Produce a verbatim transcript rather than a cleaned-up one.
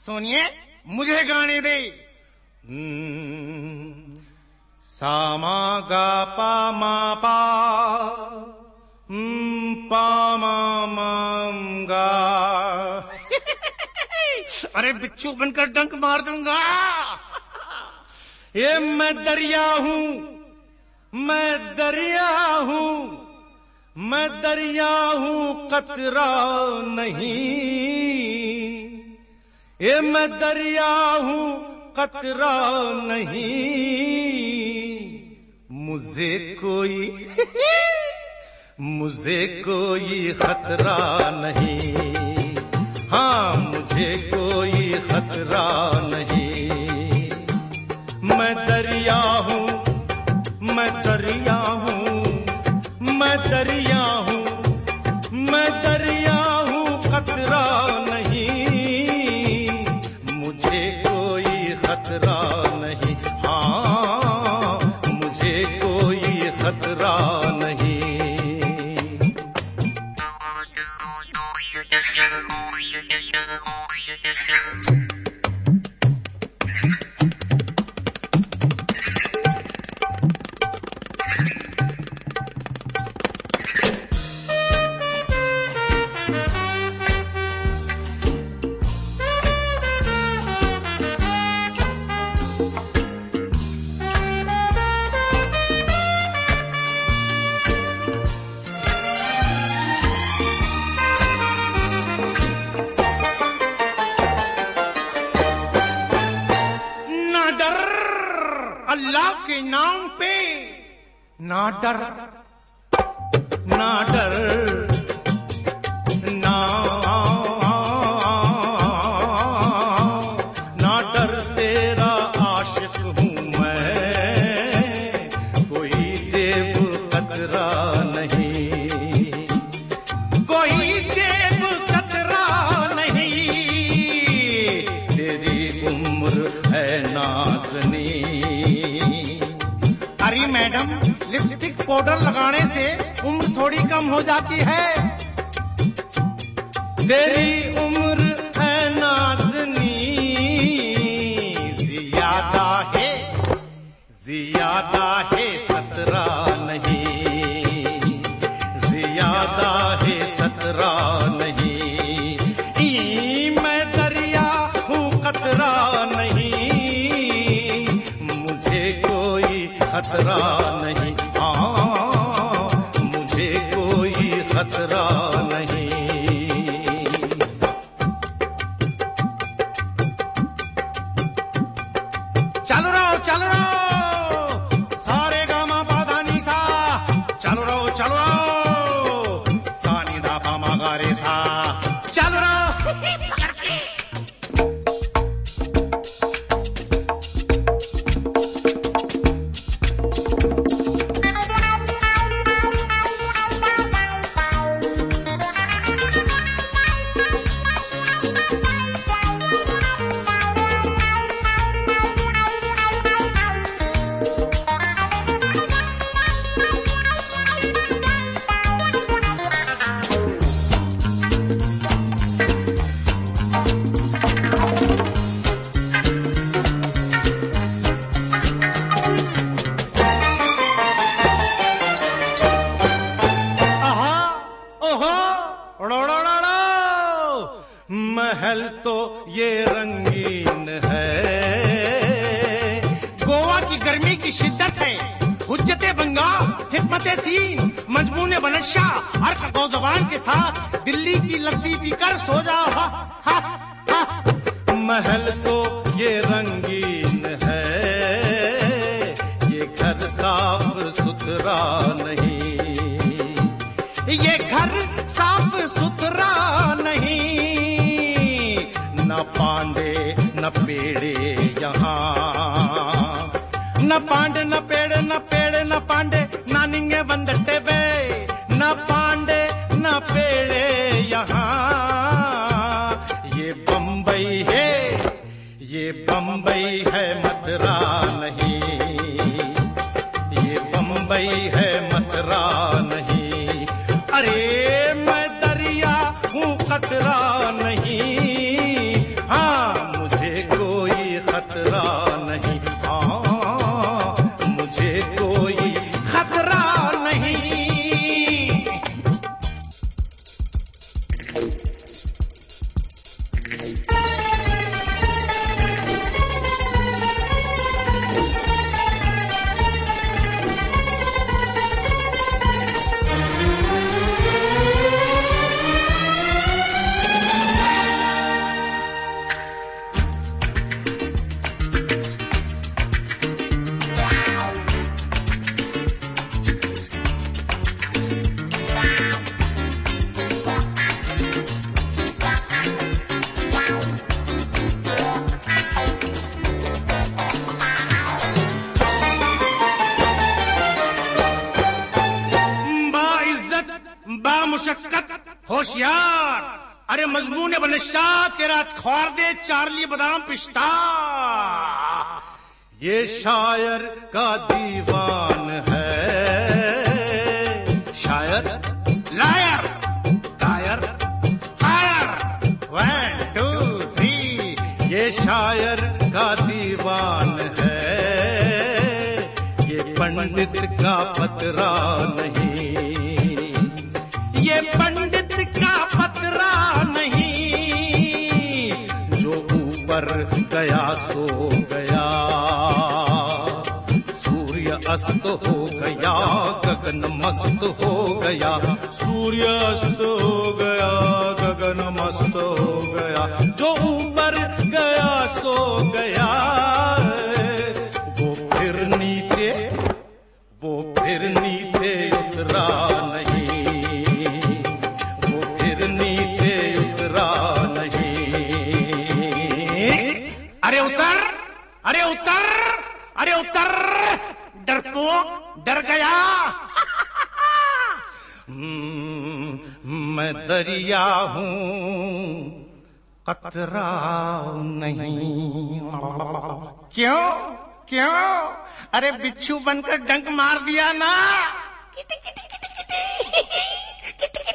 सुनिए, मुझे गाने दे। सा मा गा पा मा पा पा मा मा गा। अरे बिच्छू बनकर डंक मार दूंगा। ये मैं दरिया हूं, मैं दरिया हूं, मैं दरिया हूं कतरा नहीं। ये मैं दरिया हूं कतरा नहीं। मुझे कोई मुझे कोई खतरा नहीं। हाँ, मुझे कोई खतरा नहीं। मैं दरिया हूं, मैं दरिया हूं, मैं दरिया हूं, मैं दरिया हूं खतरा नहीं। मुझे कोई खतरा नहीं। हाँ, मुझे कोई खतरा नहीं। अल्लाह के नाम पे ना डर, ना डर, ना ना डर, तेरा आशिक हूँ मैं। कोई जेब कतरा नहीं, कोई जेब कतरा नहीं। तेरी उम्र है नाज़नी। अरे मैडम, लिपस्टिक पाउडर लगाने से उम्र थोड़ी कम हो जाती है। तेरी उम्र है नाज़नी। ज़ियादा है, ज़ियादा है सतरा नहीं। ज़ियादा है सतरा नहीं। ई मैं दरिया हूँ कतरा नहीं। मुझे कोई खतरा नहीं। हाँ, मुझे कोई खतरा नहीं। चलो रहो, चलो रहो, सारे गामा पाधा नीसा। चलो रहो, चलो रहो, सा नी धा पा मा गा रे सा। चलो रहो। महल तो ये रंगीन है। गोवा की गर्मी की शिद्दत है। हुज्जते बंगा, हिकमते सीन, मजमूने बनशा, हर दो जबान के साथ दिल्ली की लस्सी पीकर सो जाओ। हा, हा, हा। महल तो ये रंगीन है। ये घर साफ सुथरा नहीं। ये घर साफ सुथरा नहीं। न पांडे न पेड़े यहाँ। न पांडे न पेड़े, न पेड़े न पांडे, ना निंगे बंदटे बे। न पांडे न पेड़े यहाँ। ये बम्बई है, ये बम्बई है मथुरा नहीं। ये बम्बई है मथुरा नहीं। अरे मैं दरिया हूँ खतरा नहीं। हाँ, खतरा नहीं, हाँ मुझे कोई खतरा नहीं। बामुशक्कत होशियार, अरे मजमून बनशाह तेरा ख्वार दे चार्ली बादाम पिस्ता। ये शायर का दीवान है, शायर liar tyre fire one two three. ये शायर का दीवान है, ये पंडित का पतरा नहीं, ये पंडित का पतरा नहीं। जो ऊपर गया सो गया, सूर्य अस्त हो गया गगन मस्त हो गया, सूर्य अस्त हो गया गगन मस्त हो गया। जो ऊपर गया सो गया, वो फिर नीचे वो फिर नीचे उतरा नहीं, अरे उतर, अरे उतर, अरे उतर, डरपोक डर गया। मैं दरिया हूँ कतरा नहीं। क्यों क्यों? अरे बिच्छू बनकर डंक मार दिया ना। Kitty kitty kitty kitty kitty kitty.